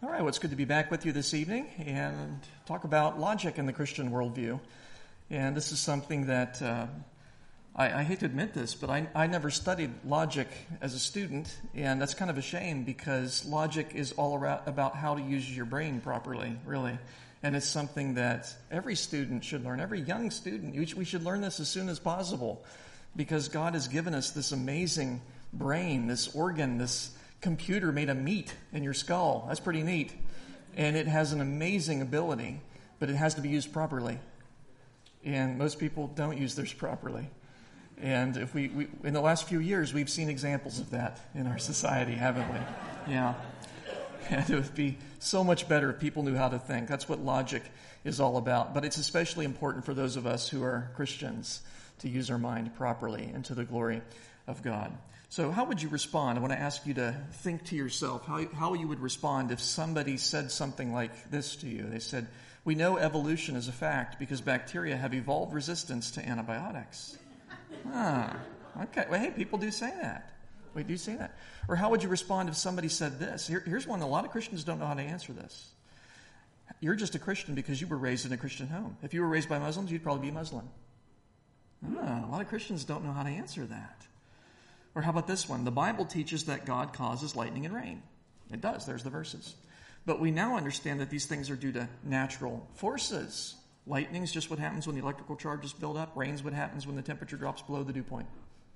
All right, well, it's good to be back with you this evening and talk about logic in the Christian worldview. And this is something that I hate to admit this, but I never studied logic as a student, and that's kind of a shame because logic is all about how to use your brain properly, really. And it's something that every student should learn, every young student. We should learn this as soon as possible because God has given us this amazing brain, this organ, this computer made of meat in your skull. That's pretty neat. And it has an amazing ability, but it has to be used properly. And most people don't use theirs properly. And if we in the last few years, we've seen examples of that in our society, haven't we? Yeah. And it would be so much better if people knew how to think. That's what logic is all about. But it's especially important for those of us who are Christians to use our mind properly and to the glory of God. So how would you respond? I want to ask you to think to yourself how you would respond if somebody said something like this to you. They said, "We know evolution is a fact because bacteria have evolved resistance to antibiotics." Okay. Well, hey, people do say that. We do say that. Or how would you respond if somebody said this? Here's one. A lot of Christians don't know how to answer this. You're just a Christian because you were raised in a Christian home. If you were raised by Muslims, you'd probably be Muslim. A lot of Christians don't know how to answer that. Or how about this one? The Bible teaches that God causes lightning and rain. It does. There's the verses. But we now understand that these things are due to natural forces. Lightning's just what happens when the electrical charges build up. Rain's what happens when the temperature drops below the dew point.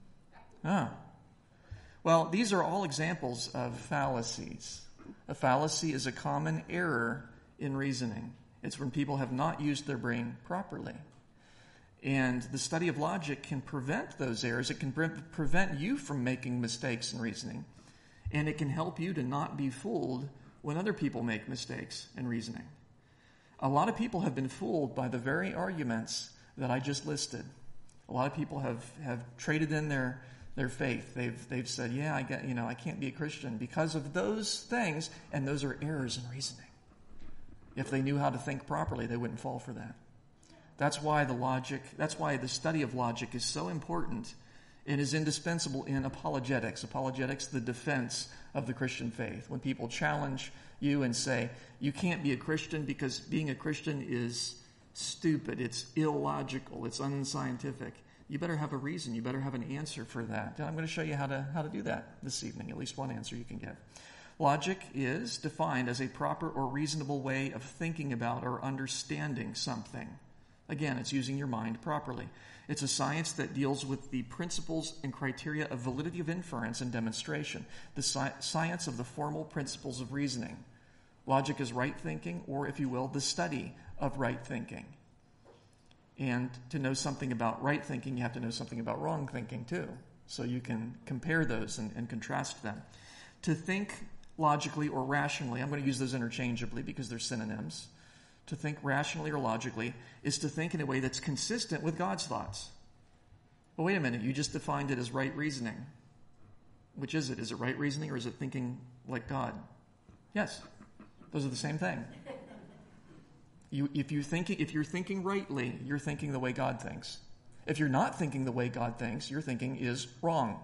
Well, these are all examples of fallacies. A fallacy is a common error in reasoning. It's when people have not used their brain properly. And the study of logic can prevent those errors. It can prevent you from making mistakes in reasoning. And it can help you to not be fooled when other people make mistakes in reasoning. A lot of people have been fooled by the very arguments that I just listed. A lot of people have traded in their faith. They've said, yeah, I can't be a Christian because of those things, and those are errors in reasoning. If they knew how to think properly, they wouldn't fall for that. That's why the study of logic is so important and is indispensable in apologetics. Apologetics, the defense of the Christian faith. When people challenge you and say, you can't be a Christian because being a Christian is stupid, it's illogical, it's unscientific. You better have a reason. You better have an answer for that. And I'm going to show you how to do that this evening, at least one answer you can give. Logic is defined as a proper or reasonable way of thinking about or understanding something. Again, it's using your mind properly. It's a science that deals with the principles and criteria of validity of inference and demonstration, the science of the formal principles of reasoning. Logic is right thinking, or if you will, the study of right thinking. And to know something about right thinking, you have to know something about wrong thinking too. So you can compare those and contrast them. To think logically or rationally, I'm going to use those interchangeably because they're synonyms. To think rationally or logically is to think in a way that's consistent with God's thoughts. Well, wait a minute, you just defined it as right reasoning. Which is it? Is it right reasoning or is it thinking like God? Yes, those are the same thing. If you're thinking rightly, you're thinking the way God thinks. If you're not thinking the way God thinks, your thinking is wrong.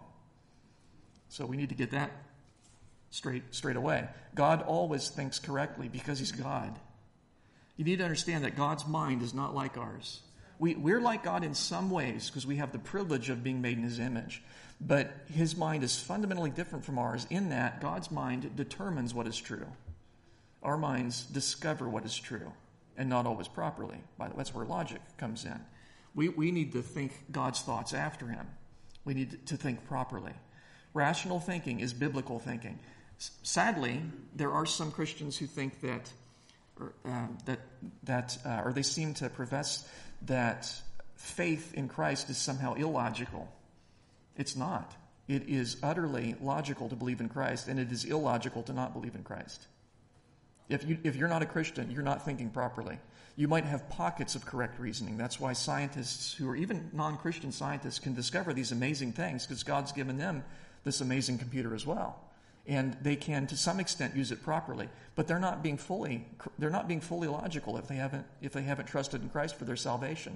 So we need to get that straight away. God always thinks correctly because he's God. You need to understand that God's mind is not like ours. We're like God in some ways because we have the privilege of being made in his image. But his mind is fundamentally different from ours in that God's mind determines what is true. Our minds discover what is true and not always properly. By the way, that's where logic comes in. We need to think God's thoughts after him. We need to think properly. Rational thinking is biblical thinking. Sadly, there are some Christians who think or they seem to profess that faith in Christ is somehow illogical. It's not. It is utterly logical to believe in Christ, and it is illogical to not believe in Christ. If you're not a Christian, you're not thinking properly. You might have pockets of correct reasoning. That's why scientists who are even non-Christian scientists can discover these amazing things because God's given them this amazing computer as well. And they can, to some extent, use it properly, but they're not being fully logical if they haven't trusted in Christ for their salvation.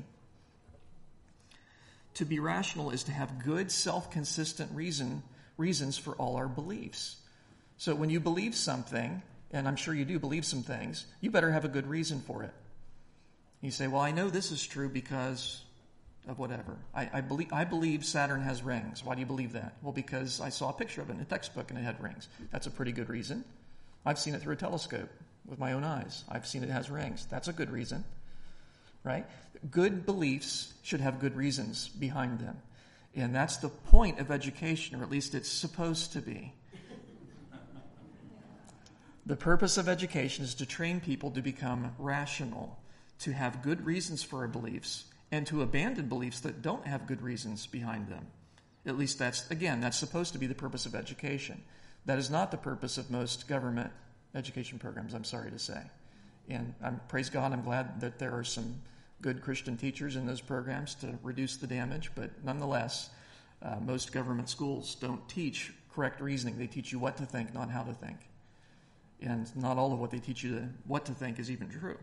To be rational is to have good, self-consistent reasons for all our beliefs. So when you believe something, and I'm sure you do believe some things, you better have a good reason for it. You say, well, I know this is true because of whatever. I believe Saturn has rings. Why do you believe that? Well, because I saw a picture of it in a textbook and it had rings. That's a pretty good reason. I've seen it through a telescope with my own eyes. I've seen it has rings. That's a good reason, right? Good beliefs should have good reasons behind them. And that's the point of education, or at least it's supposed to be. The purpose of education is to train people to become rational, to have good reasons for our beliefs, and to abandon beliefs that don't have good reasons behind them. At least that's supposed to be the purpose of education. That is not the purpose of most government education programs, I'm sorry to say. And praise God, I'm glad that there are some good Christian teachers in those programs to reduce the damage, but nonetheless, most government schools don't teach correct reasoning. They teach you what to think, not how to think. And not all of what they teach you what to think is even true.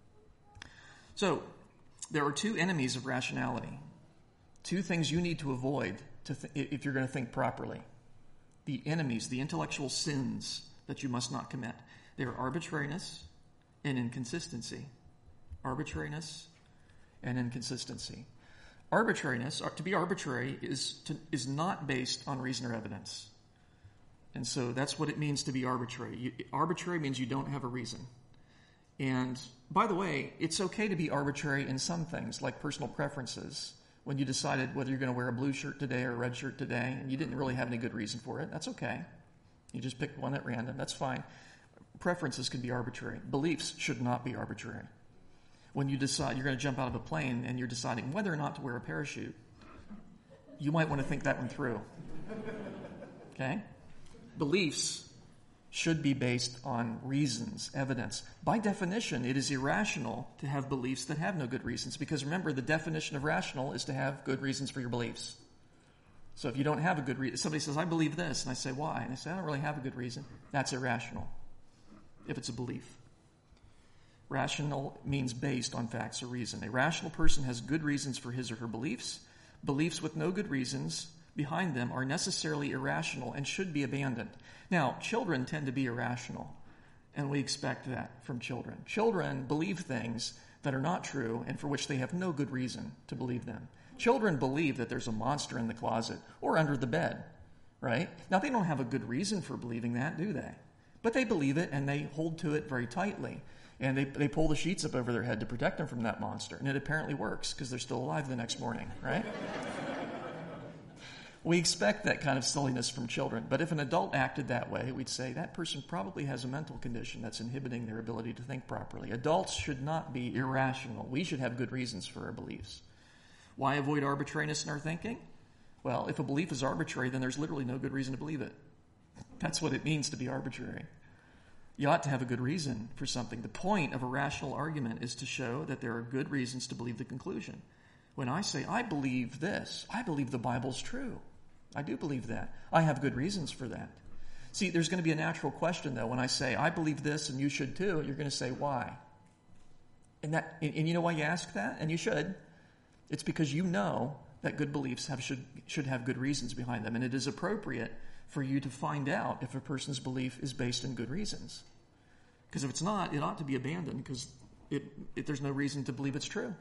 So, there are two enemies of rationality. Two things you need to avoid if you're going to think properly. The enemies, the intellectual sins that you must not commit. They are arbitrariness and inconsistency. Arbitrariness and inconsistency. Arbitrariness, to be arbitrary, is not based on reason or evidence. And so that's what it means to be arbitrary. Arbitrary means you don't have a reason. And by the way, it's okay to be arbitrary in some things, like personal preferences. When you decided whether you're going to wear a blue shirt today or a red shirt today, and you didn't really have any good reason for it, that's okay. You just picked one at random, that's fine. Preferences can be arbitrary. Beliefs should not be arbitrary. When you decide you're going to jump out of a plane and you're deciding whether or not to wear a parachute, you might want to think that one through. Okay? Beliefs should be based on reasons, evidence. By definition, it is irrational to have beliefs that have no good reasons, because remember, the definition of rational is to have good reasons for your beliefs. So if you don't have a good reason, somebody says, I believe this, and I say, why? And I say, I don't really have a good reason. That's irrational, if it's a belief. Rational means based on facts or reason. A rational person has good reasons for his or her beliefs. Beliefs with no good reasons behind them are necessarily irrational and should be abandoned. Now, children tend to be irrational, and we expect that from children. Children believe things that are not true and for which they have no good reason to believe them. Children believe that there's a monster in the closet or under the bed, right? Now, they don't have a good reason for believing that, do they? But they believe it, and they hold to it very tightly. And they pull the sheets up over their head to protect them from that monster. And it apparently works, because they're still alive the next morning, right? We expect that kind of silliness from children. But if an adult acted that way, we'd say that person probably has a mental condition that's inhibiting their ability to think properly. Adults should not be irrational. We should have good reasons for our beliefs. Why avoid arbitrariness in our thinking? Well, if a belief is arbitrary, then there's literally no good reason to believe it. That's what it means to be arbitrary. You ought to have a good reason for something. The point of a rational argument is to show that there are good reasons to believe the conclusion. When I say, I believe this, I believe the Bible's true. I do believe that. I have good reasons for that. See, there's going to be a natural question, though. When I say, I believe this and you should too, you're going to say, why? And you know why you ask that? And you should. It's because you know that good beliefs should have good reasons behind them. And it is appropriate for you to find out if a person's belief is based in good reasons. Because if it's not, it ought to be abandoned, because there's no reason to believe it's true.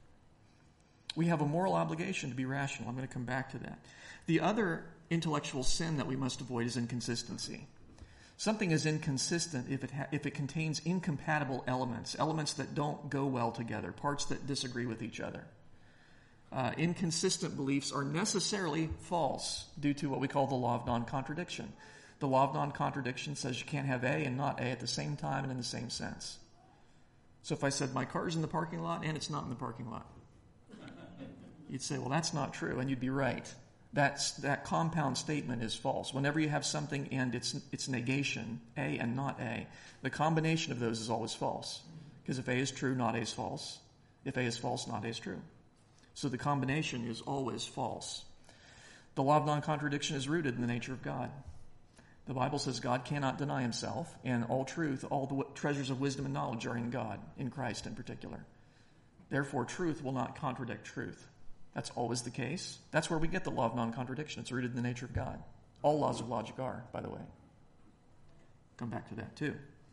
We have a moral obligation to be rational. I'm going to come back to that. The other intellectual sin that we must avoid is inconsistency. Something is inconsistent if it contains incompatible elements that don't go well together, parts that disagree with each other. Inconsistent beliefs are necessarily false due to what we call the law of non-contradiction. The law of non-contradiction says you can't have A and not A at the same time and in the same sense. So if I said my car's in the parking lot and it's not in the parking lot, you'd say, well, that's not true, and you'd be right. That compound statement is false. Whenever you have something and its negation, A and not A, the combination of those is always false. Because if A is true, not A is false. If A is false, not A is true. So the combination is always false. The law of non-contradiction is rooted in the nature of God. The Bible says God cannot deny himself, and all truth, all the treasures of wisdom and knowledge are in God, in Christ in particular. Therefore, truth will not contradict truth. That's always the case. That's where we get the law of non-contradiction. It's rooted in the nature of God. All laws of logic are, by the way. Come back to that too.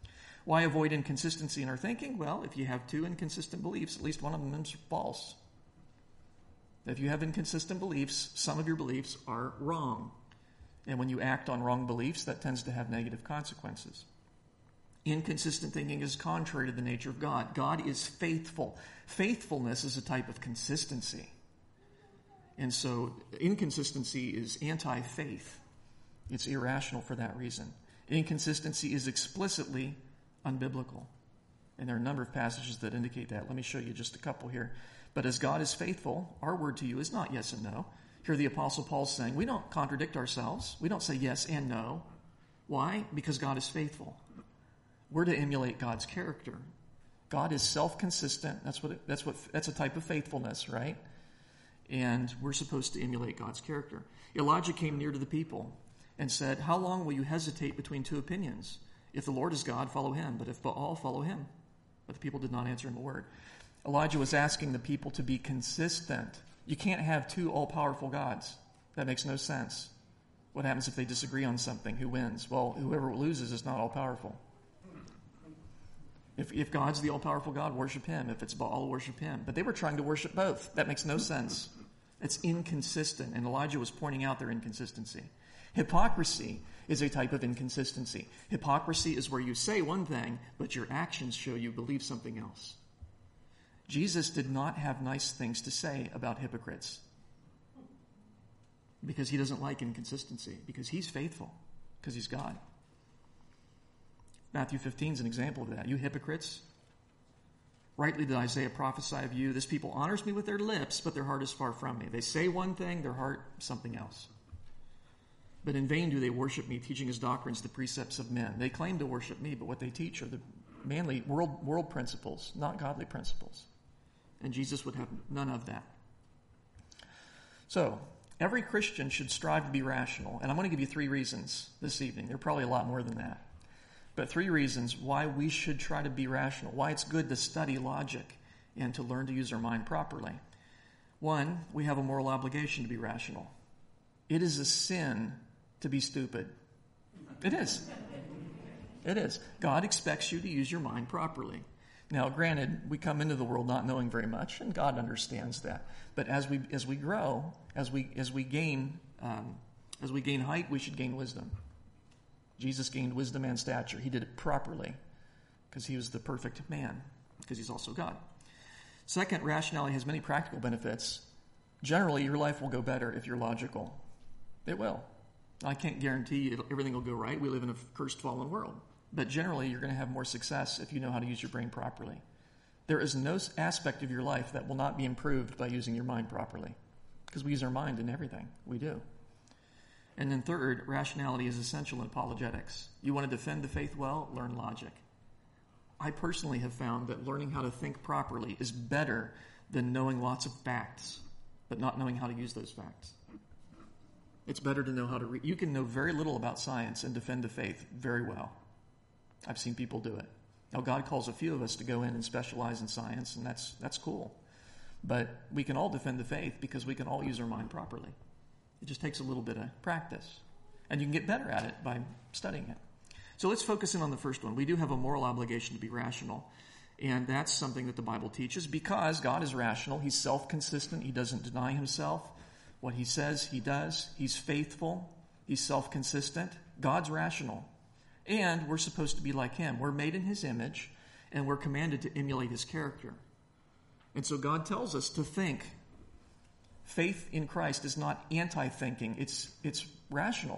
Why avoid inconsistency in our thinking? Well, if you have two inconsistent beliefs, at least one of them is false. If you have inconsistent beliefs, some of your beliefs are wrong. And when you act on wrong beliefs, that tends to have negative consequences. Inconsistent thinking is contrary to the nature of God. God is faithful. Faithfulness is a type of consistency. And so inconsistency is anti-faith. It's irrational for that reason. Inconsistency is explicitly unbiblical. And there are a number of passages that indicate that. Let me show you just a couple here. But as God is faithful, our word to you is not yes and no. Here the Apostle Paul's saying, we don't contradict ourselves. We don't say yes and no. Why? Because God is faithful. We're to emulate God's character. God is self-consistent. That's a type of faithfulness, right? And we're supposed to emulate God's character. Elijah came near to the people and said, how long will you hesitate between two opinions? If the Lord is God, follow him. But if Baal, follow him. But the people did not answer him a word. Elijah was asking the people to be consistent. You can't have two all-powerful gods. That makes no sense. What happens if they disagree on something? Who wins? Well, whoever loses is not all-powerful. If God's the all-powerful God, worship him. If it's Baal, worship him. But they were trying to worship both. That makes no sense. It's inconsistent, and Elijah was pointing out their inconsistency. Hypocrisy is a type of inconsistency. Hypocrisy is where you say one thing, but your actions show you believe something else. Jesus did not have nice things to say about hypocrites because he doesn't like inconsistency, because he's faithful, because he's God. Matthew 15 is an example of that. You hypocrites, rightly did Isaiah prophesy of you, this people honors me with their lips, but their heart is far from me. They say one thing, their heart something else. But in vain do they worship me, teaching as doctrines the precepts of men. They claim to worship me, but what they teach are the mainly world principles, not godly principles. And Jesus would have none of that. So, every Christian should strive to be rational. And I'm going to give you 3 reasons this evening. There are probably a lot more than that. But 3 reasons why we should try to be rational, why it's good to study logic and to learn to use our mind properly. 1, we have a moral obligation to be rational. It is a sin to be stupid. It is. It is. God expects you to use your mind properly. Now, granted, we come into the world not knowing very much, and God understands that. But as we grow, as we gain height, we should gain wisdom. Jesus gained wisdom and stature. He did it properly because he was the perfect man, because he's also God. Second, rationality has many practical benefits. Generally, your life will go better if you're logical. It will. I can't guarantee everything will go right. We live in a cursed, fallen world. But generally, you're going to have more success if you know how to use your brain properly. There is no aspect of your life that will not be improved by using your mind properly, because we use our mind in everything we do. And then third, rationality is essential in apologetics. You want to defend the faith well? Learn logic. I personally have found that learning how to think properly is better than knowing lots of facts, but not knowing how to use those facts. It's better to know how to read. You can know very little about science and defend the faith very well. I've seen people do it. Now, God calls a few of us to go in and specialize in science, and that's cool. But we can all defend the faith because we can all use our mind properly. It just takes a little bit of practice. And you can get better at it by studying it. So let's focus in on the first one. We do have a moral obligation to be rational. And that's something that the Bible teaches because God is rational. He's self-consistent. He doesn't deny himself. What he says, he does. He's faithful. He's self-consistent. God's rational. And we're supposed to be like him. We're made in his image, and we're commanded to emulate his character. And so God tells us to think. Faith in Christ is not anti-thinking. It's rational.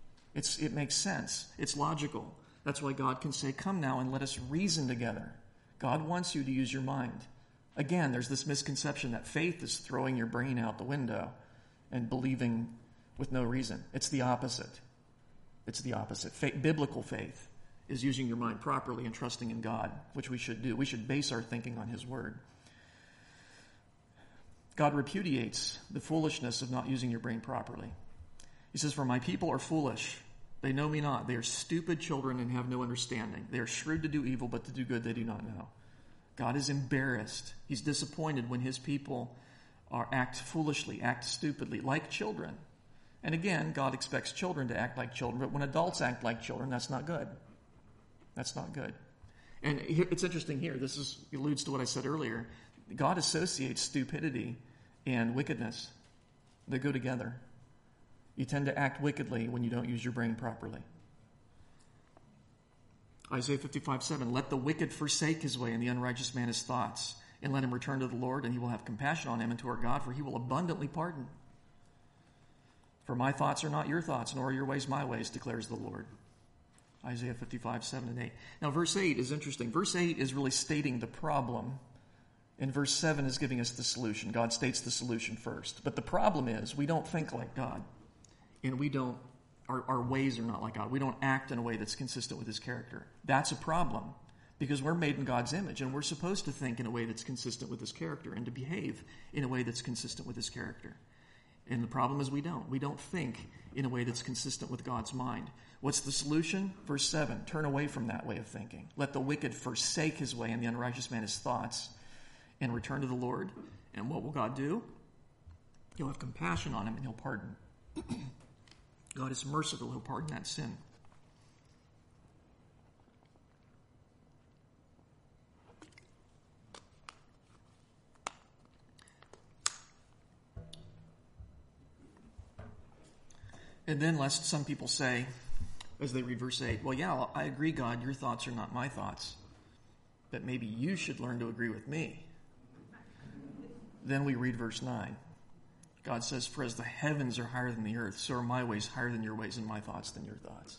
It makes sense. It's logical. That's why God can say, come now and let us reason together. God wants you to use your mind. Again, there's this misconception that faith is throwing your brain out the window and believing with no reason. It's the opposite. It's the opposite. Biblical faith is using your mind properly and trusting in God, which we should do. We should base our thinking on his word. God repudiates the foolishness of not using your brain properly. He says, for my people are foolish. They know me not. They are stupid children and have no understanding. They are shrewd to do evil, but to do good they do not know. God is embarrassed. He's disappointed when his people act foolishly, act stupidly, like children. And again, God expects children to act like children, but when adults act like children, that's not good. That's not good. And it's interesting here. This alludes to what I said earlier. God associates stupidity and wickedness. They go together. You tend to act wickedly when you don't use your brain properly. Isaiah 55:7, let the wicked forsake his way and the unrighteous man his thoughts, and let him return to the Lord, and he will have compassion on him and to our God, for he will abundantly pardon. For my thoughts are not your thoughts, nor are your ways my ways, declares the Lord. Isaiah 55:7-8. Now, verse 8 is interesting. Verse 8 is really stating the problem, and verse 7 is giving us the solution. God states the solution first. But the problem is we don't think like God, and our ways are not like God. We don't act in a way that's consistent with his character. That's a problem, because we're made in God's image, and we're supposed to think in a way that's consistent with his character and to behave in a way that's consistent with his character. And the problem is we don't. We don't think in a way that's consistent with God's mind. What's the solution? Verse 7, turn away from that way of thinking. Let the wicked forsake his way and the unrighteous man his thoughts, and return to the Lord. And what will God do? He'll have compassion on him and he'll pardon. God is merciful. He'll pardon that sin. And then lest some people say, as they read verse 8, well, yeah, I agree, God, your thoughts are not my thoughts, but maybe you should learn to agree with me. Then we read verse 9. God says, for as the heavens are higher than the earth, so are my ways higher than your ways and my thoughts than your thoughts.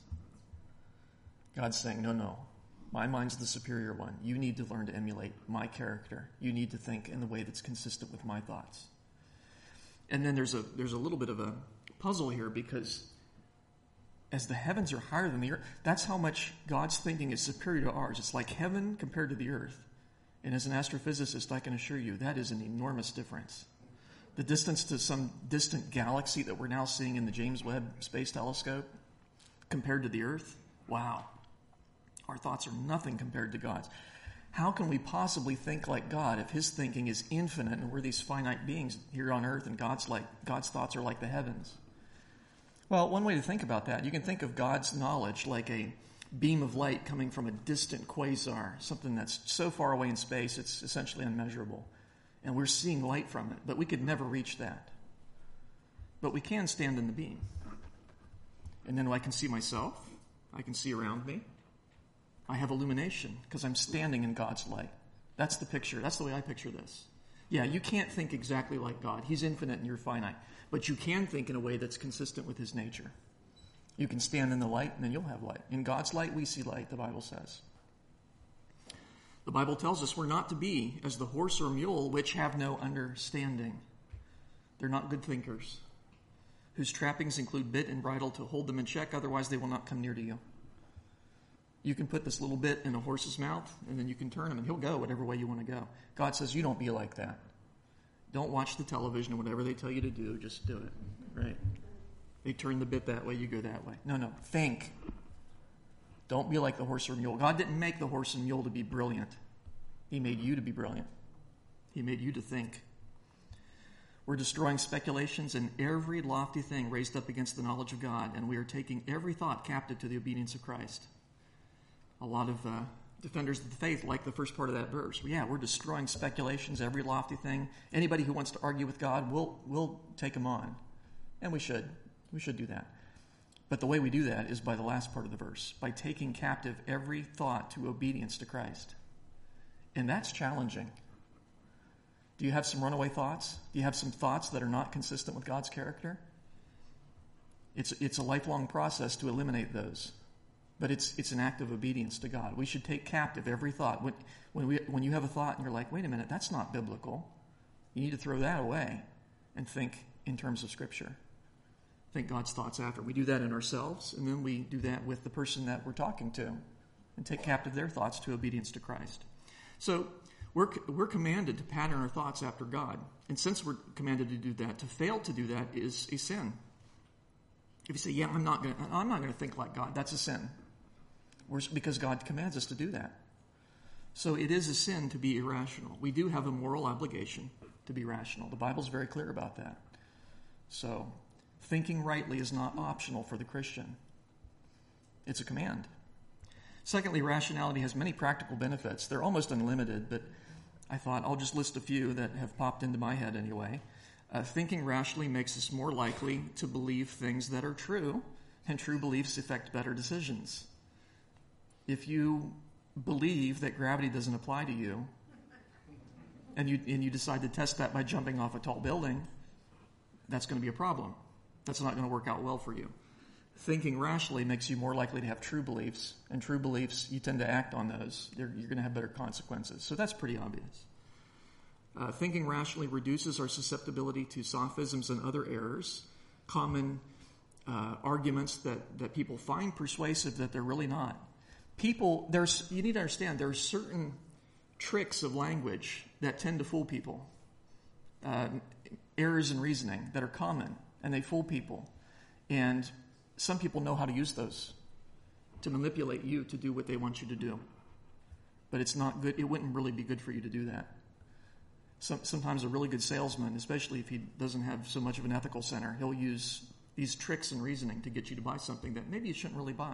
God's saying, no, my mind's the superior one. You need to learn to emulate my character. You need to think in the way that's consistent with my thoughts. And then there's a little bit of a puzzle here, because as the heavens are higher than the earth, that's how much God's thinking is superior to ours. It's like heaven compared to the earth. And as an astrophysicist, I can assure you that is an enormous difference. The distance to some distant galaxy that we're now seeing in the James Webb Space Telescope compared to the earth, wow. Our thoughts are nothing compared to God's. How can we possibly think like God if his thinking is infinite and we're these finite beings here on earth and God's thoughts are like the heavens? Well, one way to think about that, you can think of God's knowledge like a beam of light coming from a distant quasar, something that's so far away in space it's essentially unmeasurable. And we're seeing light from it, but we could never reach that. But we can stand in the beam. And then I can see myself. I can see around me. I have illumination because I'm standing in God's light. That's the picture. That's the way I picture this. Yeah, you can't think exactly like God. He's infinite and you're finite. But you can think in a way that's consistent with his nature. You can stand in the light and then you'll have light. In God's light, we see light, the Bible says. The Bible tells us we're not to be as the horse or mule which have no understanding. They're not good thinkers, whose trappings include bit and bridle to hold them in check, otherwise they will not come near to you. You can put this little bit in a horse's mouth, and then you can turn him, and he'll go whatever way you want to go. God says, you don't be like that. Don't watch the television, whatever they tell you to do, just do it, right? They turn the bit that way, you go that way. No, think. Don't be like the horse or mule. God didn't make the horse and mule to be brilliant. He made you to be brilliant. He made you to think. We're destroying speculations and every lofty thing raised up against the knowledge of God, and we are taking every thought captive to the obedience of Christ. A lot of defenders of the faith like the first part of that verse. Yeah, we're destroying speculations, every lofty thing. Anybody who wants to argue with God, we'll take him on. And we should. We should do that. But the way we do that is by the last part of the verse, by taking captive every thought to obedience to Christ. And that's challenging. Do you have some runaway thoughts? Do you have some thoughts that are not consistent with God's character? It's a lifelong process to eliminate those. But it's an act of obedience to God. We should take captive every thought. When you have a thought and you're like, wait a minute, that's not biblical. You need to throw that away and think in terms of Scripture. Think God's thoughts after. We do that in ourselves, and then we do that with the person that we're talking to and take captive their thoughts to obedience to Christ. So we're commanded to pattern our thoughts after God. And since we're commanded to do that, to fail to do that is a sin. If you say, yeah, I'm not going to think like God, that's a sin. Because God commands us to do that. So it is a sin to be irrational. We do have a moral obligation to be rational. The Bible's very clear about that. So thinking rightly is not optional for the Christian. It's a command. Secondly, rationality has many practical benefits. They're almost unlimited, but I thought I'll just list a few that have popped into my head anyway. Thinking rationally makes us more likely to believe things that are true, and true beliefs affect better decisions. If you believe that gravity doesn't apply to you, and you decide to test that by jumping off a tall building, that's going to be a problem. That's not going to work out well for you. Thinking rationally makes you more likely to have true beliefs, and true beliefs, you tend to act on those. You're going to have better consequences. So that's pretty obvious. Thinking rationally reduces our susceptibility to sophisms and other errors, common arguments that people find persuasive that they're really not. You need to understand, there are certain tricks of language that tend to fool people. Errors in reasoning that are common, and they fool people. And some people know how to use those to manipulate you to do what they want you to do. But it's not good. It wouldn't really be good for you to do that. Sometimes a really good salesman, especially if he doesn't have so much of an ethical center, he'll use these tricks in reasoning to get you to buy something that maybe you shouldn't really buy.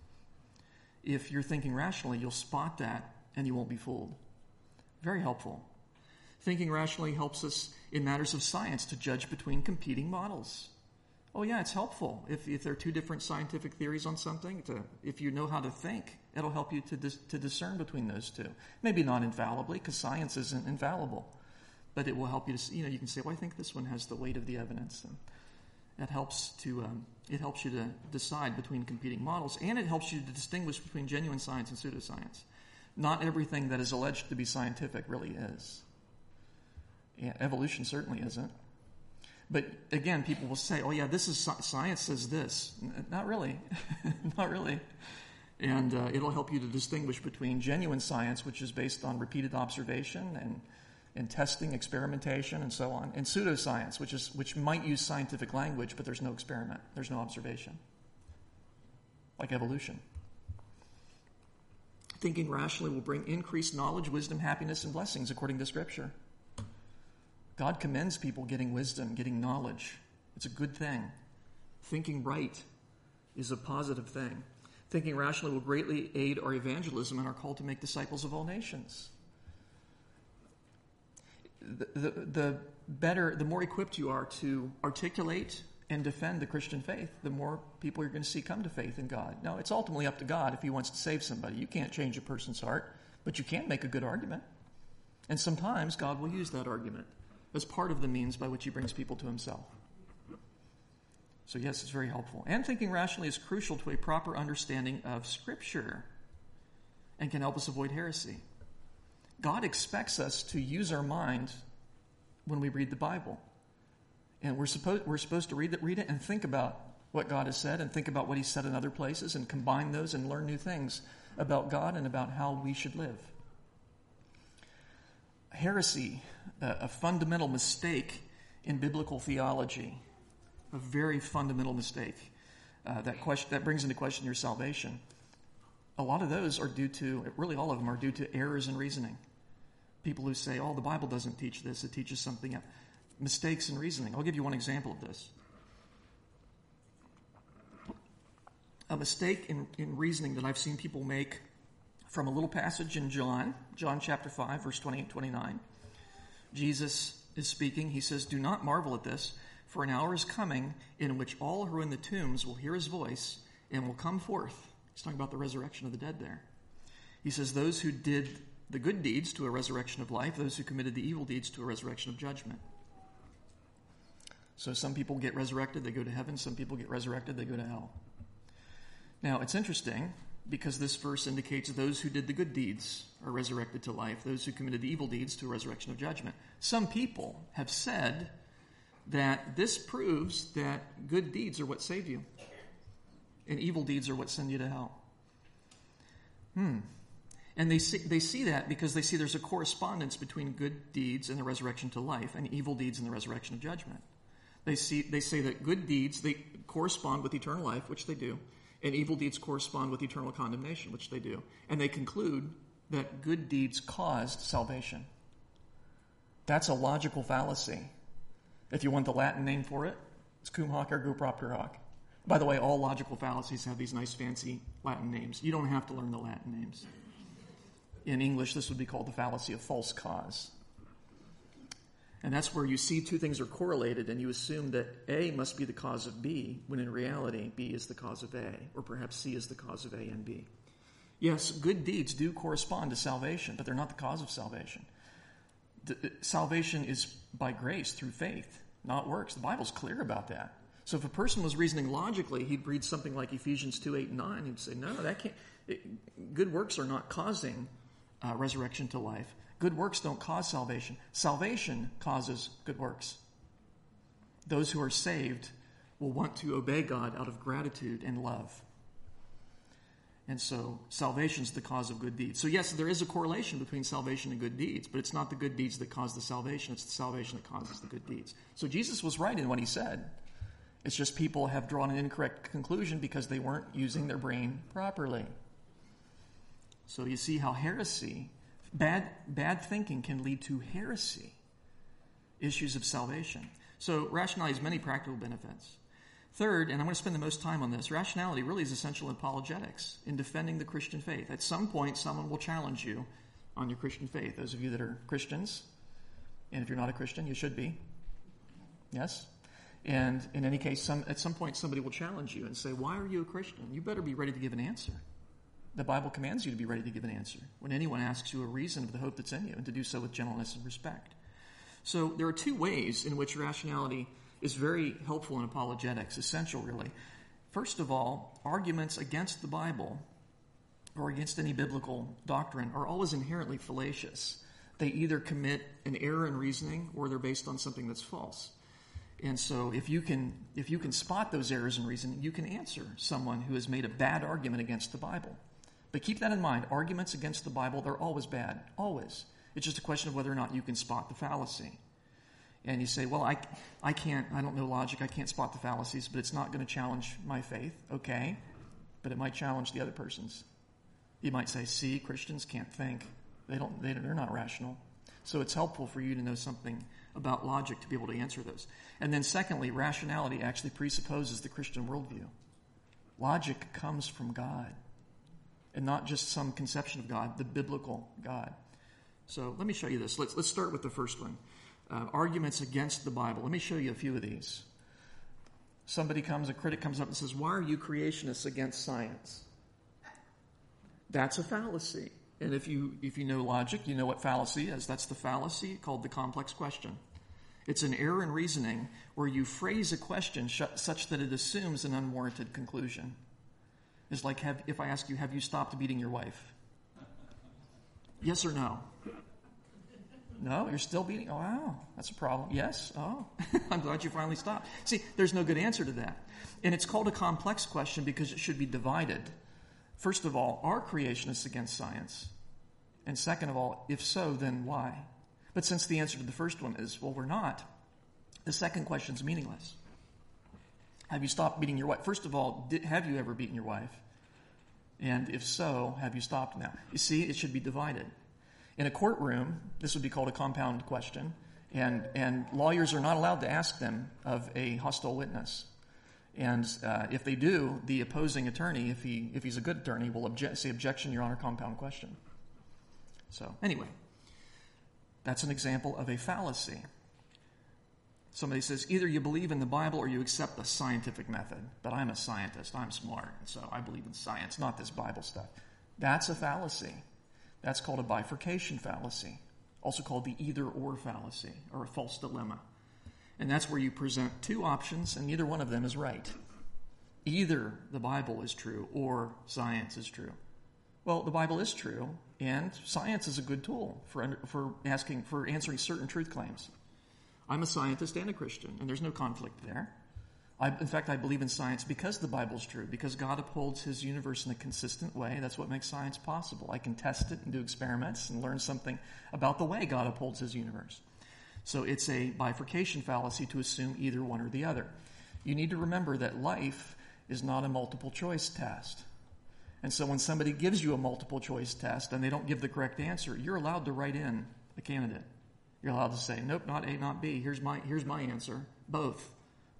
If you're thinking rationally, you'll spot that and you won't be fooled. Very helpful. Thinking rationally helps us in matters of science to judge between competing models. Oh yeah, it's helpful. If there are two different scientific theories on something, if you know how to think, it'll help you to discern between those two. Maybe not infallibly, because science isn't infallible. But it will help you to, you can say, well, I think this one has the weight of the evidence. And that helps you to decide between competing models, and it helps you to distinguish between genuine science and pseudoscience. Not everything that is alleged to be scientific really is. Yeah, evolution certainly isn't. But again, people will say, oh yeah, this is science says this. Not really. Not really. And it'll help you to distinguish between genuine science, which is based on repeated observation and testing, experimentation, and so on, and pseudoscience, which might use scientific language, but there's no experiment, there's no observation, like evolution. Thinking rationally will bring increased knowledge, wisdom, happiness, and blessings, according to Scripture. God commends people getting wisdom, getting knowledge. It's a good thing. Thinking right is a positive thing. Thinking rationally will greatly aid our evangelism and our call to make disciples of all nations. The more equipped you are to articulate and defend the Christian faith, the more people you're going to see come to faith in God. Now, it's ultimately up to God if he wants to save somebody. You can't change a person's heart, but you can make a good argument. And sometimes God will use that argument as part of the means by which he brings people to himself. So yes, it's very helpful. And thinking rationally is crucial to a proper understanding of Scripture and can help us avoid heresy. God expects us to use our mind when we read the Bible. And we're supposed to read it and think about what God has said and think about what he said in other places and combine those and learn new things about God and about how we should live. Heresy, a fundamental mistake in biblical theology, a very fundamental mistake that brings into question your salvation. A lot of those are really all of them are due to errors in reasoning. People who say, oh, the Bible doesn't teach this, it teaches something else. Mistakes in reasoning. I'll give you one example of this. A mistake in reasoning that I've seen people make from a little passage in John chapter 5, verse 28-29. Jesus is speaking. He says, do not marvel at this, for an hour is coming in which all who are in the tombs will hear his voice and will come forth. He's talking about the resurrection of the dead there. He says, those who did the good deeds to a resurrection of life, those who committed the evil deeds to a resurrection of judgment. So some people get resurrected, they go to heaven. Some people get resurrected, they go to hell. Now, it's interesting because this verse indicates those who did the good deeds are resurrected to life, those who committed the evil deeds to a resurrection of judgment. Some people have said that this proves that good deeds are what save you, and evil deeds are what send you to hell. And they see that because they see there's a correspondence between good deeds and the resurrection to life and evil deeds and the resurrection of judgment. They say that good deeds, they correspond with eternal life, which they do, and evil deeds correspond with eternal condemnation, which they do. And they conclude that good deeds caused salvation. That's a logical fallacy. If you want the Latin name for it, it's cum hoc ergo propter hoc. By the way, all logical fallacies have these nice fancy Latin names. You don't have to learn the Latin names. In English, this would be called the fallacy of false cause. And that's where you see two things are correlated and you assume that A must be the cause of B, when in reality B is the cause of A, or perhaps C is the cause of A and B. Yes, good deeds do correspond to salvation, but they're not the cause of salvation. Salvation is by grace through faith, not works. The Bible's clear about that. So if a person was reasoning logically, he'd read something like Ephesians 2:8-9. He'd say, no, that can't. Good works are not causing resurrection to life. Good works don't cause salvation. Salvation causes good works. Those who are saved will want to obey God out of gratitude and love. And so salvation is the cause of good deeds. So yes, there is a correlation between salvation and good deeds, but it's not the good deeds that cause the salvation. It's the salvation that causes the good deeds. So Jesus was right in what he said. It's just people have drawn an incorrect conclusion because they weren't using their brain properly. So you see how heresy, bad thinking can lead to heresy, issues of salvation. So rationality has many practical benefits. Third, and I'm going to spend the most time on this, rationality really is essential in apologetics, in defending the Christian faith. At some point, someone will challenge you on your Christian faith. Those of you that are Christians, and if you're not a Christian, you should be. Yes? And in any case, at some point, somebody will challenge you and say, why are you a Christian? You better be ready to give an answer. The Bible commands you to be ready to give an answer when anyone asks you a reason of the hope that's in you, and to do so with gentleness and respect. So there are two ways in which rationality is very helpful in apologetics, essential really. First of all, arguments against the Bible or against any biblical doctrine are always inherently fallacious. They either commit an error in reasoning or they're based on something that's false. And so if you can spot those errors in reasoning, you can answer someone who has made a bad argument against the Bible. But keep that in mind. Arguments against the Bible, they're always bad. Always. It's just a question of whether or not you can spot the fallacy. And you say, well, I don't know logic, I can't spot the fallacies, but it's not going to challenge my faith. Okay, but it might challenge the other person's. You might say, see, Christians can't think. They're not rational. So it's helpful for you to know something about logic to be able to answer those. And then secondly, rationality actually presupposes the Christian worldview. Logic comes from God, and not just some conception of God, the biblical God. So let me show you this. Let's start with the first one. Arguments against the Bible. Let me show you a few of these. A critic comes up and says, why are you creationists against science? That's a fallacy. And if you know logic, you know what fallacy is. That's the fallacy called the complex question. It's an error in reasoning where you phrase a question such that it assumes an unwarranted conclusion. It's like if I ask you, have you stopped beating your wife? Yes or no? No, you're still beating. Oh, wow, that's a problem. Yes. Oh, I'm glad you finally stopped. See, there's no good answer to that. And it's called a complex question because it should be divided. First of all, are creationists against science? And second of all, if so, then why? But since the answer to the first one is, well, we're not, the second question is meaningless. Have you stopped beating your wife? First of all, have you ever beaten your wife? And if so, have you stopped now? You see, it should be divided. In a courtroom, this would be called a compound question, and lawyers are not allowed to ask them of a hostile witness. And if they do, the opposing attorney, if he's a good attorney, will say, objection, Your Honor, compound question. So anyway, that's an example of a fallacy. Somebody says, either you believe in the Bible or you accept the scientific method. But I'm a scientist, I'm smart, and so I believe in science, not this Bible stuff. That's a fallacy. That's called a bifurcation fallacy, also called the either-or fallacy, or a false dilemma. And that's where you present two options, and neither one of them is right. Either the Bible is true or science is true. Well, the Bible is true, and science is a good tool for answering certain truth claims. I'm a scientist and a Christian, and there's no conflict there. In fact, I believe in science because the Bible's true, because God upholds his universe in a consistent way. That's what makes science possible. I can test it and do experiments and learn something about the way God upholds his universe. So it's a bifurcation fallacy to assume either one or the other. You need to remember that life is not a multiple choice test. And so when somebody gives you a multiple choice test and they don't give the correct answer, you're allowed to write in a candidate. You're allowed to say, nope, not A, not B. Here's my answer. Both.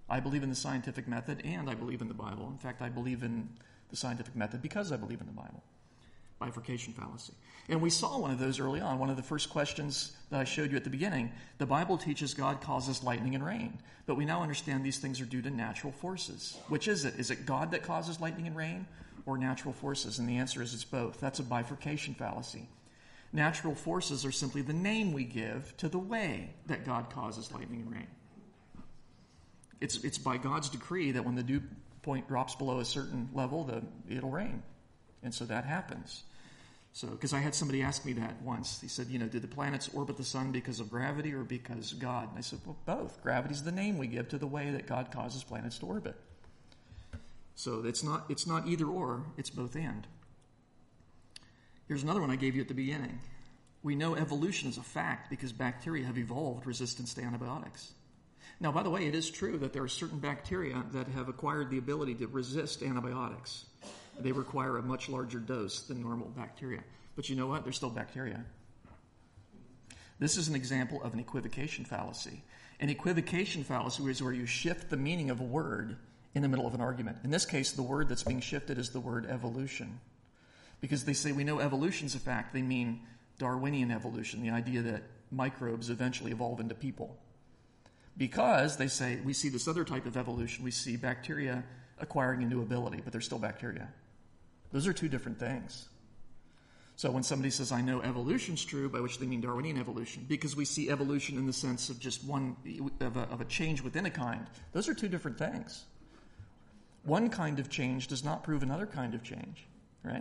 I believe in the scientific method and I believe in the Bible. In fact, I believe in the scientific method because I believe in the Bible. Bifurcation fallacy. And we saw one of those early on. One of the first questions that I showed you at the beginning. The Bible teaches God causes lightning and rain. But we now understand these things are due to natural forces. Which is it? Is it God that causes lightning and rain or natural forces? And the answer is it's both. That's a bifurcation fallacy. Natural forces are simply the name we give to the way that God causes lightning and rain. It's by God's decree that when the dew point drops below a certain level, it'll rain. And so that happens. So, because I had somebody ask me that once. He said, did the planets orbit the sun because of gravity or because of God? And I said, well, both. Gravity's the name we give to the way that God causes planets to orbit. So it's not either or, it's both and. Here's another one I gave you at the beginning. We know evolution is a fact because bacteria have evolved resistance to antibiotics. Now, by the way, it is true that there are certain bacteria that have acquired the ability to resist antibiotics. They require a much larger dose than normal bacteria. But you know what? They're still bacteria. This is an example of an equivocation fallacy. An equivocation fallacy is where you shift the meaning of a word in the middle of an argument. In this case, the word that's being shifted is the word evolution. Because they say we know evolution's a fact, they mean Darwinian evolution, the idea that microbes eventually evolve into people. Because they say we see this other type of evolution, we see bacteria acquiring a new ability, but they're still bacteria. Those are two different things. So when somebody says, I know evolution's true, by which they mean Darwinian evolution, because we see evolution in the sense of just one, of a change within a kind. Those are two different things. One kind of change does not prove another kind of change, right?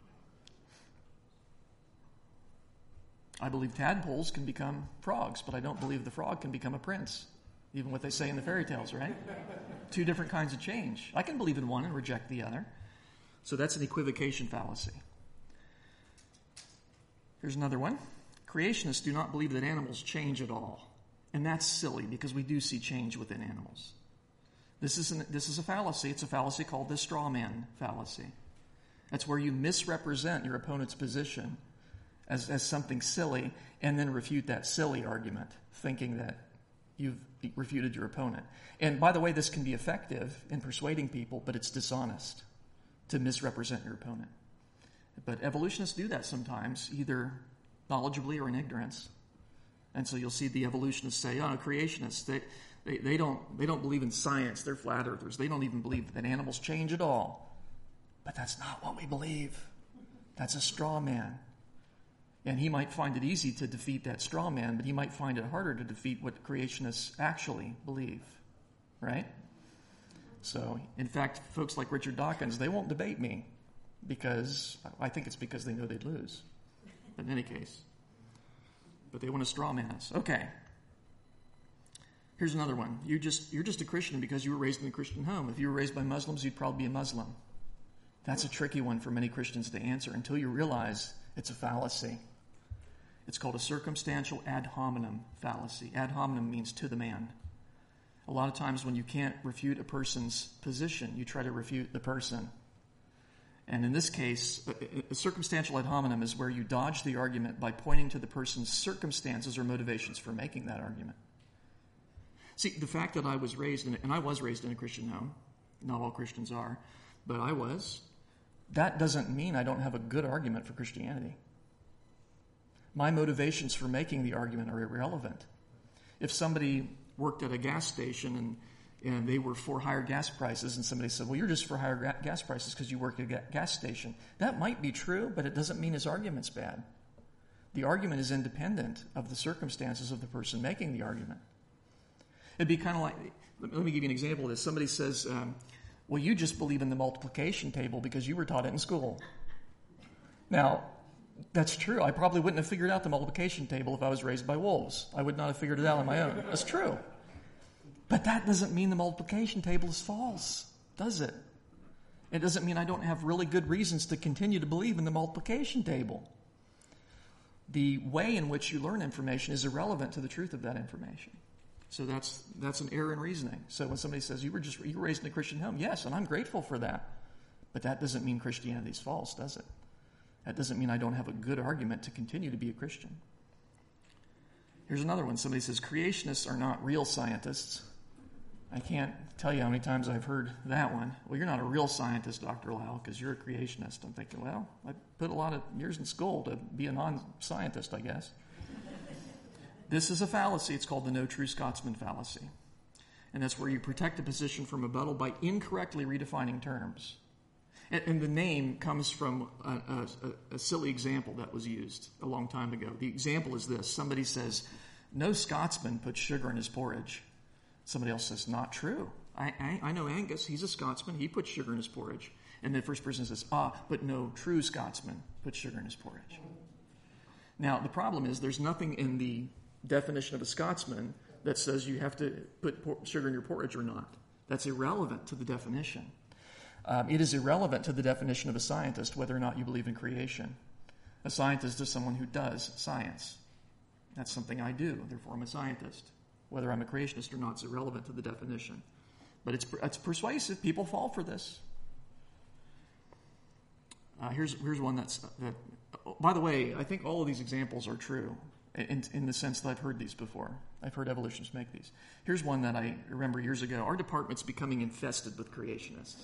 I believe tadpoles can become frogs, but I don't believe the frog can become a prince, even what they say in the fairy tales, right? Two different kinds of change. I can believe in one and reject the other. So that's an equivocation fallacy. Here's another one. Creationists do not believe that animals change at all. And that's silly because we do see change within animals. This is a fallacy. It's a fallacy called the straw man fallacy. That's where you misrepresent your opponent's position as something silly and then refute that silly argument, thinking that you've refuted your opponent. And by the way, this can be effective in persuading people, but it's dishonest to misrepresent your opponent. But evolutionists do that sometimes, either knowledgeably or in ignorance. And so you'll see the evolutionists say, creationists, they don't believe in science. They're flat earthers. They don't even believe that animals change at all. But that's not what we believe. That's a straw man. And he might find it easy to defeat that straw man, but he might find it harder to defeat what creationists actually believe. Right? So, in fact, folks like Richard Dawkins, they won't debate me because I think it's because they know they'd lose. But in any case. But they want to straw man us. Okay. Here's another one. You're just a Christian because you were raised in a Christian home. If you were raised by Muslims, you'd probably be a Muslim. That's a tricky one for many Christians to answer until you realize it's a fallacy. It's called a circumstantial ad hominem fallacy. Ad hominem means to the man. A lot of times when you can't refute a person's position, you try to refute the person. And in this case, a circumstantial ad hominem is where you dodge the argument by pointing to the person's circumstances or motivations for making that argument. See, the fact that I was raised in a Christian home, not all Christians are, but I was, that doesn't mean I don't have a good argument for Christianity. My motivations for making the argument are irrelevant. If somebody worked at a gas station and they were for higher gas prices and somebody said, well, you're just for higher gas prices because you work at a gas station, that might be true, but it doesn't mean his argument's bad. The argument is independent of the circumstances of the person making the argument. It'd be kind of like, let me give you an example of this. Somebody says, well, you just believe in the multiplication table because you were taught it in school. Now, that's true. I probably wouldn't have figured out the multiplication table if I was raised by wolves. I would not have figured it out on my own. That's true. But that doesn't mean the multiplication table is false, does it? It doesn't mean I don't have really good reasons to continue to believe in the multiplication table. The way in which you learn information is irrelevant to the truth of that information. So that's an error in reasoning. So when somebody says, you were raised in a Christian home, yes, and I'm grateful for that. But that doesn't mean Christianity is false, does it? That doesn't mean I don't have a good argument to continue to be a Christian. Here's another one. Somebody says, creationists are not real scientists. I can't tell you how many times I've heard that one. Well, you're not a real scientist, Dr. Lau, because you're a creationist. I'm thinking, well, I put a lot of years in school to be a non-scientist, I guess. This is a fallacy. It's called the no true Scotsman fallacy. And that's where you protect a position from rebuttal by incorrectly redefining terms. And the name comes from a silly example that was used a long time ago. The example is this. Somebody says, no Scotsman puts sugar in his porridge. Somebody else says, not true. I know Angus. He's a Scotsman. He puts sugar in his porridge. And the first person says, but no true Scotsman puts sugar in his porridge. Now, the problem is there's nothing in the definition of a Scotsman that says you have to put sugar in your porridge or not. That's irrelevant to the definition. It is irrelevant to the definition of a scientist whether or not you believe in creation. A scientist is someone who does science. That's something I do, therefore I'm a scientist. Whether I'm a creationist or not is irrelevant to the definition. But it's persuasive. People fall for this. Here's one that. By the way, I think all of these examples are true in the sense that I've heard these before. I've heard evolutionists make these. Here's one that I remember years ago. Our department's becoming infested with creationists.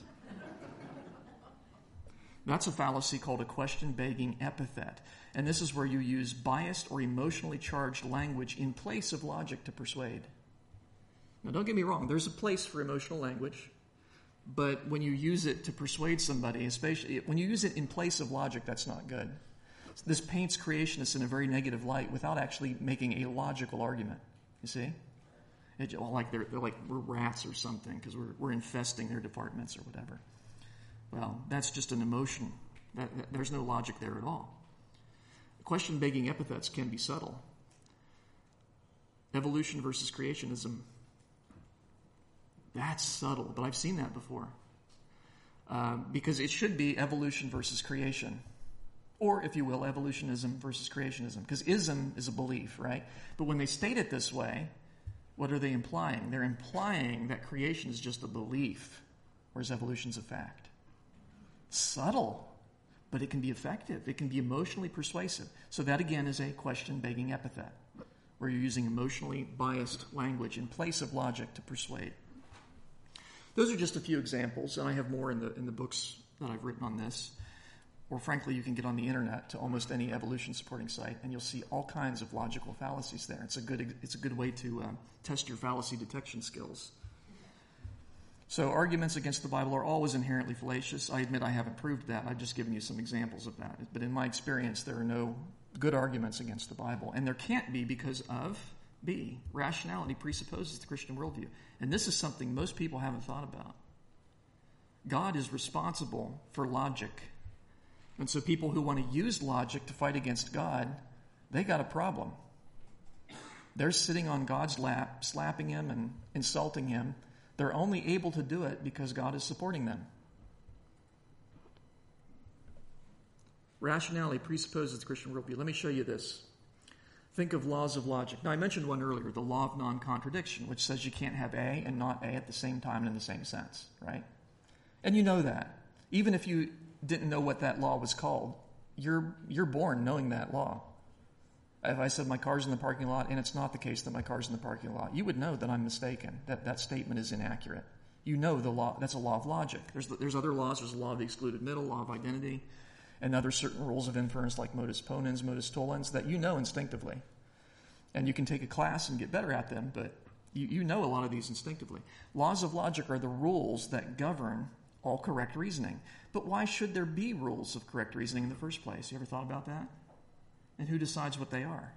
That's a fallacy called a question-begging epithet. And this is where you use biased or emotionally charged language in place of logic to persuade. Now, don't get me wrong. There's a place for emotional language. But when you use it to persuade somebody, especially when you use it in place of logic, that's not good. This paints creationists in a very negative light without actually making a logical argument. You see? Like they're like we're rats or something because we're infesting their departments or whatever. Well, that's just an emotion. There's no logic there at all. Question-begging epithets can be subtle. Evolution versus creationism. That's subtle, but I've seen that before. Because it should be evolution versus creation. Or, if you will, evolutionism versus creationism. Because ism is a belief, right? But when they state it this way, what are they implying? They're implying that creation is just a belief, whereas evolution is a fact. Subtle, but it can be effective. It can be emotionally persuasive. So that, again, is a question-begging epithet, where you're using emotionally biased language in place of logic to persuade. Those are just a few examples, and I have more in the books that I've written on this. Or frankly, you can get on the internet to almost any evolution supporting site, and you'll see all kinds of logical fallacies there. It's a good way to test your fallacy detection skills. So arguments against the Bible are always inherently fallacious. I admit I haven't proved that. I've just given you some examples of that. But in my experience, there are no good arguments against the Bible. And there can't be because of B, rationality presupposes the Christian worldview. And this is something most people haven't thought about. God is responsible for logic. And so people who want to use logic to fight against God, they got a problem. They're sitting on God's lap, slapping him and insulting him. They're only able to do it because God is supporting them. Rationality presupposes the Christian worldview. Let me show you this. Think of laws of logic. Now, I mentioned one earlier, the law of non-contradiction, which says you can't have A and not A at the same time and in the same sense, right? And you know that. Even if you didn't know what that law was called, you're born knowing that law. If I said my car's in the parking lot and it's not the case that my car's in the parking lot, you would know that I'm mistaken, that statement is inaccurate. You know the law. That's a law of logic. There's other laws. There's a law of the excluded middle, law of identity, and other certain rules of inference like modus ponens, modus tollens that you know instinctively. And you can take a class and get better at them, but you know a lot of these instinctively. Laws of logic are the rules that govern all correct reasoning. But why should there be rules of correct reasoning in the first place? You ever thought about that? And who decides what they are?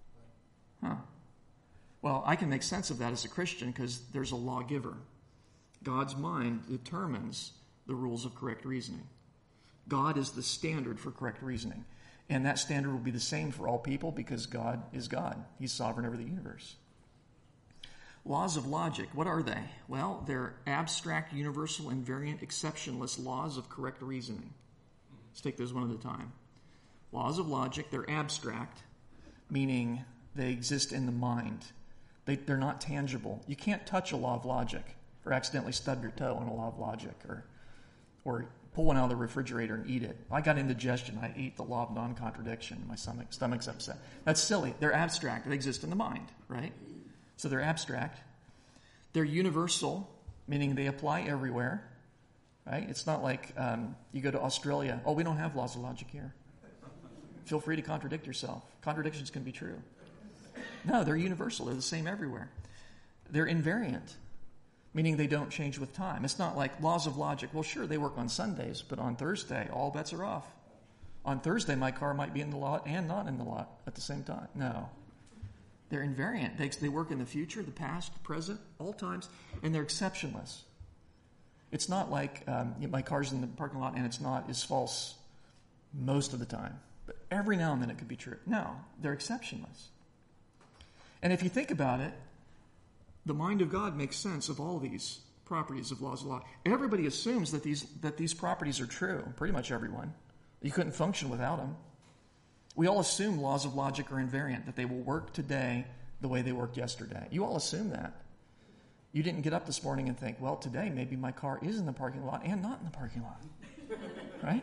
Well, I can make sense of that as a Christian because there's a lawgiver. God's mind determines the rules of correct reasoning. God is the standard for correct reasoning. And that standard will be the same for all people because God is God. He's sovereign over the universe. Laws of logic, what are they? Well, they're abstract, universal, invariant, exceptionless laws of correct reasoning. Let's take those one at a time. Laws of logic, they're abstract, meaning they exist in the mind. They're not tangible. You can't touch a law of logic or accidentally stub your toe on a law of logic or pull one out of the refrigerator and eat it. I got indigestion. I ate the law of non-contradiction. My stomach's upset. That's silly. They're abstract. They exist in the mind, right? So they're abstract. They're universal, meaning they apply everywhere. Right? It's not like you go to Australia. Oh, we don't have laws of logic here. Feel free to contradict yourself. Contradictions can be true. No, they're universal. They're the same everywhere. They're invariant, meaning they don't change with time. It's not like laws of logic. Well, sure, they work on Sundays, but on Thursday, all bets are off. On Thursday, my car might be in the lot and not in the lot at the same time. No. They're invariant. They work in the future, the past, the present, all times, and they're exceptionless. It's not like my car's in the parking lot and it's false most of the time. But every now and then it could be true. No, they're exceptionless. And if you think about it, the mind of God makes sense of all these properties of laws of logic. Everybody assumes that these properties are true, pretty much everyone. You couldn't function without them. We all assume laws of logic are invariant, that they will work today the way they worked yesterday. You all assume that. You didn't get up this morning and think, well, today maybe my car is in the parking lot and not in the parking lot. Right?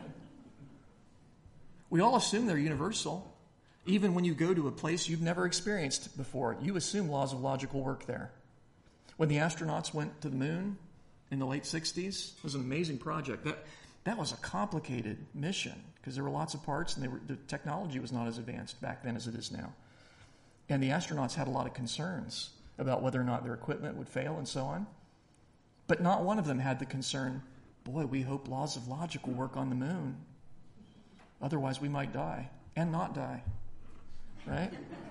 We all assume they're universal. Even when you go to a place you've never experienced before, you assume laws of logic will work there. When the astronauts went to the moon in the late 60s, it was an amazing project. That was a complicated mission because there were lots of parts and the technology was not as advanced back then as it is now. And the astronauts had a lot of concerns about whether or not their equipment would fail and so on. But not one of them had the concern, boy, we hope laws of logic will work on the moon. Otherwise, we might die and not die. Right?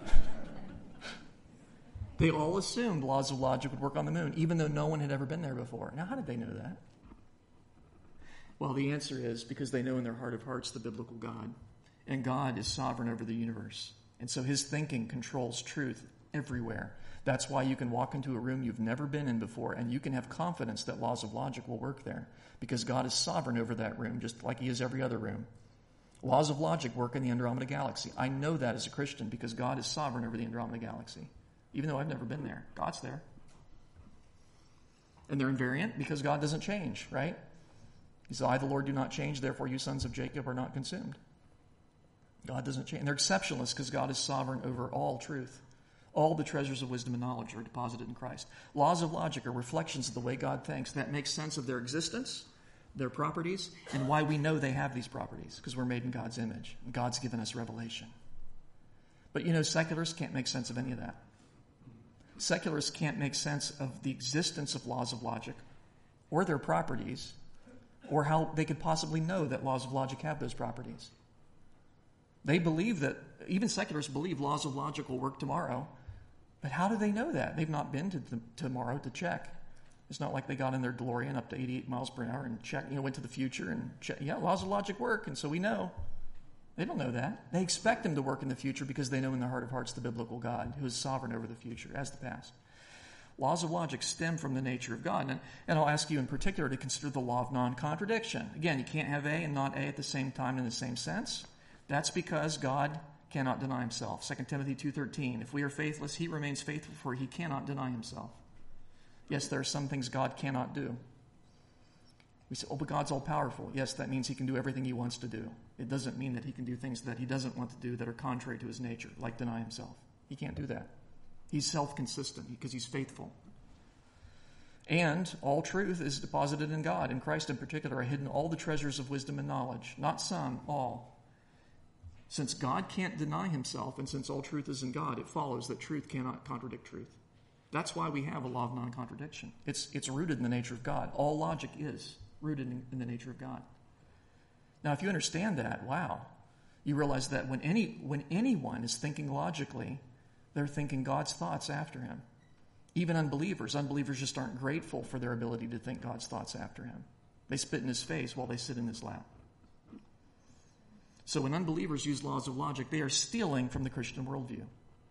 They all assumed laws of logic would work on the moon, even though no one had ever been there before. Now, how did they know that? Well, the answer is because they know in their heart of hearts the biblical God. And God is sovereign over the universe. And so his thinking controls truth everywhere. That's why you can walk into a room you've never been in before, and you can have confidence that laws of logic will work there. Because God is sovereign over that room, just like he is every other room. Laws of logic work in the Andromeda Galaxy. I know that as a Christian because God is sovereign over the Andromeda Galaxy. Even though I've never been there. God's there. And they're invariant because God doesn't change, right? He said, I, the Lord, do not change, therefore you sons of Jacob are not consumed. God doesn't change. And they're exceptionless because God is sovereign over all truth. All the treasures of wisdom and knowledge are deposited in Christ. Laws of logic are reflections of the way God thinks. That makes sense of their existence, their properties, and why we know they have these properties, because we're made in God's image. And God's given us revelation. But secularists can't make sense of any of that. Secularists can't make sense of the existence of laws of logic or their properties or how they could possibly know that laws of logic have those properties. They believe that, even secularists believe laws of logic will work tomorrow, but how do they know that? They've not been to tomorrow to check. It's not like they got in their DeLorean up to 88 miles per hour and checked, went to the future and checked, laws of logic work, and so we know. They don't know that. They expect them to work in the future because they know in their heart of hearts the biblical God who is sovereign over the future as the past. Laws of logic stem from the nature of God. And I'll ask you in particular to consider the law of non-contradiction. Again, you can't have A and not A at the same time in the same sense. That's because God cannot deny himself. 2 Timothy 2:13, if we are faithless, he remains faithful, for he cannot deny himself. Yes, there are some things God cannot do. We say, but God's all-powerful. Yes, that means he can do everything he wants to do. It doesn't mean that he can do things that he doesn't want to do that are contrary to his nature, like deny himself. He can't do that. He's self-consistent because he's faithful. And all truth is deposited in God. In Christ in particular are hidden all the treasures of wisdom and knowledge. Not some, all. Since God can't deny himself, and since all truth is in God, it follows that truth cannot contradict truth. That's why we have a law of non-contradiction. It's rooted in the nature of God. All logic is rooted in the nature of God. Now, if you understand that, wow, you realize that when anyone is thinking logically, they're thinking God's thoughts after him. Even unbelievers just aren't grateful for their ability to think God's thoughts after him. They spit in his face while they sit in his lap. So when unbelievers use laws of logic, they are stealing from the Christian worldview.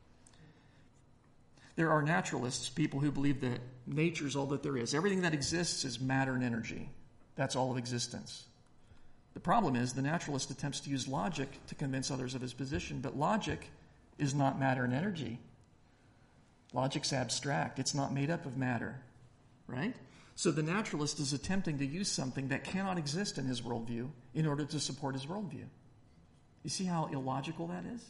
There are naturalists, people who believe that nature is all that there is. Everything that exists is matter and energy. That's all of existence. The problem is the naturalist attempts to use logic to convince others of his position, but logic is not matter and energy. Logic's abstract. It's not made up of matter, right? So the naturalist is attempting to use something that cannot exist in his worldview in order to support his worldview. You see how illogical that is?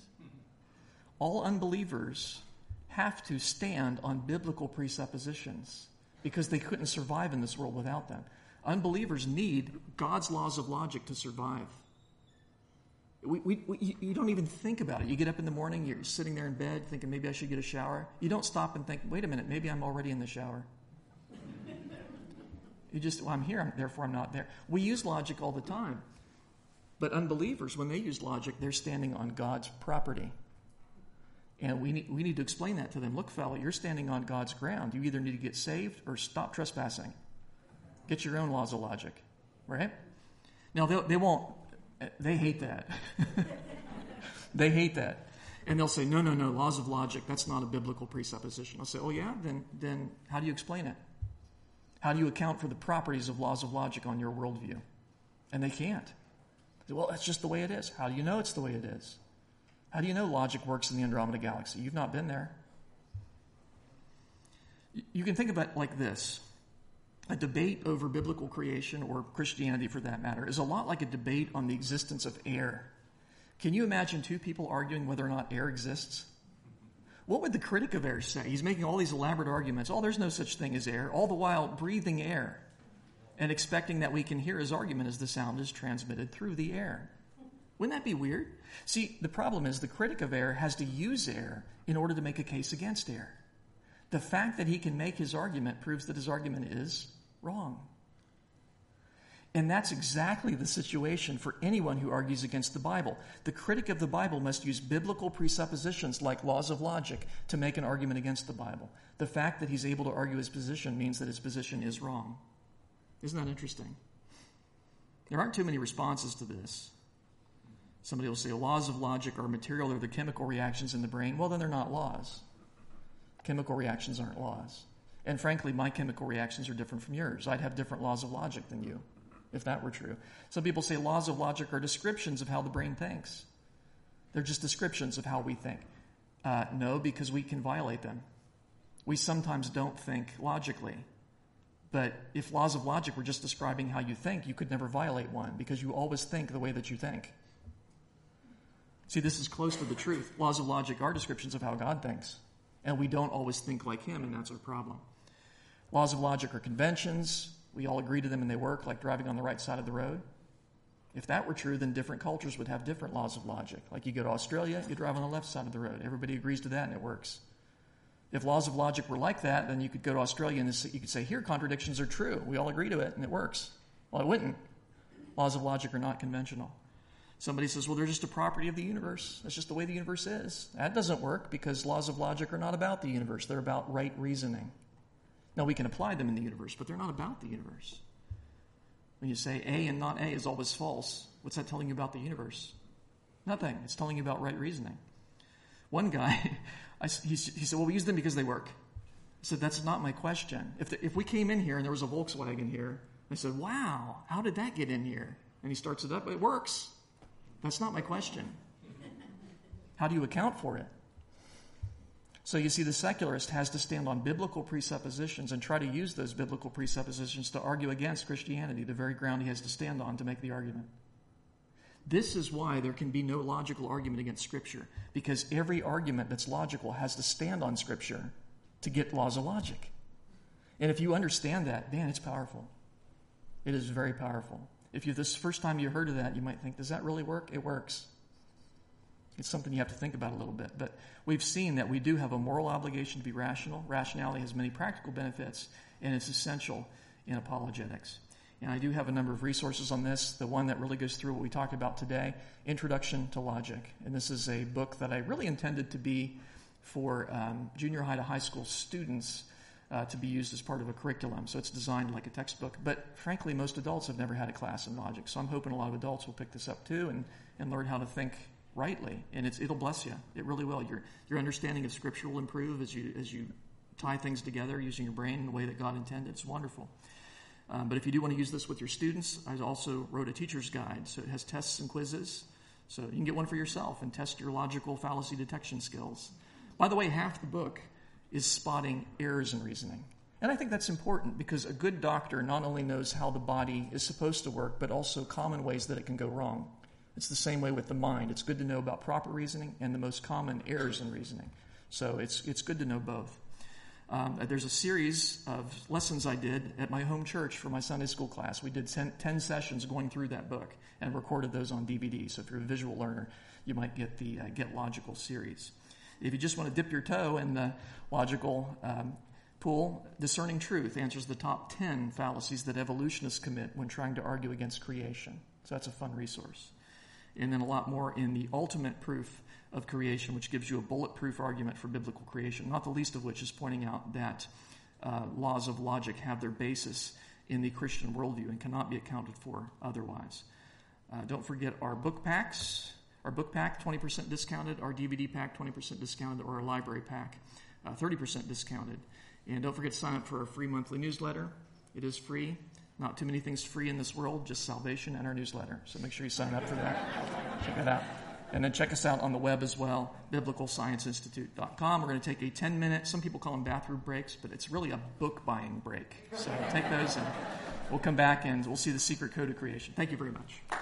All unbelievers have to stand on biblical presuppositions. because they couldn't survive in this world without them. Unbelievers need God's laws of logic to survive. You don't even think about it. You get up in the morning, you're sitting there in bed thinking, maybe I should get a shower. You don't stop and think, wait a minute, maybe I'm already in the shower. You just, well, I'm here, therefore I'm not there. We use logic all the time. But unbelievers, when they use logic, they're standing on God's property. And we need to explain that to them. Look, fella, you're standing on God's ground. You either need to get saved or stop trespassing. Get your own laws of logic, right? Now, they won't. They hate that. They hate that. And they'll say, no, laws of logic, that's not a biblical presupposition. I'll say, oh yeah? Then how do you explain it? How do you account for the properties of laws of logic on your worldview? And they can't. They say, well, that's just the way it is. How do you know it's the way it is? How do you know logic works in the Andromeda Galaxy? You've not been there. You can think about it like this. A debate over biblical creation, or Christianity for that matter, is a lot like a debate on the existence of air. Can you imagine two people arguing whether or not air exists? What would the critic of air say? He's making all these elaborate arguments. Oh, there's no such thing as air, all the while breathing air and expecting that we can hear his argument as the sound is transmitted through the air. Wouldn't that be weird? See, the problem is the critic of air has to use air in order to make a case against air. The fact that he can make his argument proves that his argument is wrong. And that's exactly the situation for anyone who argues against the Bible. The critic of the Bible must use biblical presuppositions like laws of logic to make an argument against the Bible. The fact that he's able to argue his position means that his position is wrong. Isn't that interesting? There aren't too many responses to this. Somebody will say laws of logic are material or the chemical reactions in the brain. Well, then they're not laws. Chemical reactions aren't laws. And frankly, my chemical reactions are different from yours. I'd have different laws of logic than you, if that were true. Some people say laws of logic are descriptions of how the brain thinks. They're just descriptions of how we think. No, because we can violate them. We sometimes don't think logically. But if laws of logic were just describing how you think, you could never violate one because you always think the way that you think. See, this is close to the truth. Laws of logic are descriptions of how God thinks. And we don't always think like him, and that's our problem. Laws of logic are conventions. We all agree to them and they work, like driving on the right side of the road. If that were true, then different cultures would have different laws of logic. Like you go to Australia, you drive on the left side of the road. Everybody agrees to that and it works. If laws of logic were like that, then you could go to Australia and you could say, here, contradictions are true. We all agree to it and it works. Well, it wouldn't. Laws of logic are not conventional. Somebody says, well, they're just a property of the universe. That's just the way the universe is. That doesn't work because laws of logic are not about the universe. They're about right reasoning. Now, we can apply them in the universe, but they're not about the universe. When you say A and not A is always false, what's that telling you about the universe? Nothing. It's telling you about right reasoning. One guy, he said, well, we use them because they work. I said, that's not my question. If we came in here and there was a Volkswagen here, I said, wow, how did that get in here? And he starts it up, it works. That's not my question. How do you account for it? So you see, the secularist has to stand on biblical presuppositions and try to use those biblical presuppositions to argue against Christianity, the very ground he has to stand on to make the argument. This is why there can be no logical argument against Scripture, because every argument that's logical has to stand on Scripture to get laws of logic. And if you understand that, man, it's powerful. It is very powerful. If this first time you heard of that, you might think, does that really work? It works. It's something you have to think about a little bit. But we've seen that we do have a moral obligation to be rational. Rationality has many practical benefits, and it's essential in apologetics. And I do have a number of resources on this. The one that really goes through what we talked about today, Introduction to Logic. And this is a book that I really intended to be for junior high to high school students to be used as part of a curriculum. So it's designed like a textbook. But frankly, most adults have never had a class in logic. So I'm hoping a lot of adults will pick this up too and learn how to think rightly. And it'll bless you. It really will. Your understanding of Scripture will improve as you tie things together using your brain in the way that God intended. It's wonderful. But if you do want to use this with your students, I also wrote a teacher's guide. So it has tests and quizzes. So you can get one for yourself and test your logical fallacy detection skills. By the way, half the book is spotting errors in reasoning. And I think that's important because a good doctor not only knows how the body is supposed to work, but also common ways that it can go wrong. It's the same way with the mind. It's good to know about proper reasoning and the most common errors in reasoning. So it's good to know both. There's a series of lessons I did at my home church for my Sunday school class. We did 10 sessions going through that book and recorded those on DVD. So if you're a visual learner, you might get the Get Logical series. If you just want to dip your toe in the logical pool, Discerning Truth answers the top 10 fallacies that evolutionists commit when trying to argue against creation. So that's a fun resource. And then a lot more in The Ultimate Proof of Creation, which gives you a bulletproof argument for biblical creation, not the least of which is pointing out that laws of logic have their basis in the Christian worldview and cannot be accounted for otherwise. Don't forget our book packs. Our book pack, 20% discounted. Our DVD pack, 20% discounted. Or our library pack, 30% discounted. And don't forget to sign up for our free monthly newsletter. It is free. Not too many things free in this world, just salvation and our newsletter. So make sure you sign up for that. Check it out. And then check us out on the web as well, biblicalscienceinstitute.com. We're going to take a 10-minute, some people call them bathroom breaks, but it's really a book buying break. So take those and we'll come back and we'll see the secret code of creation. Thank you very much.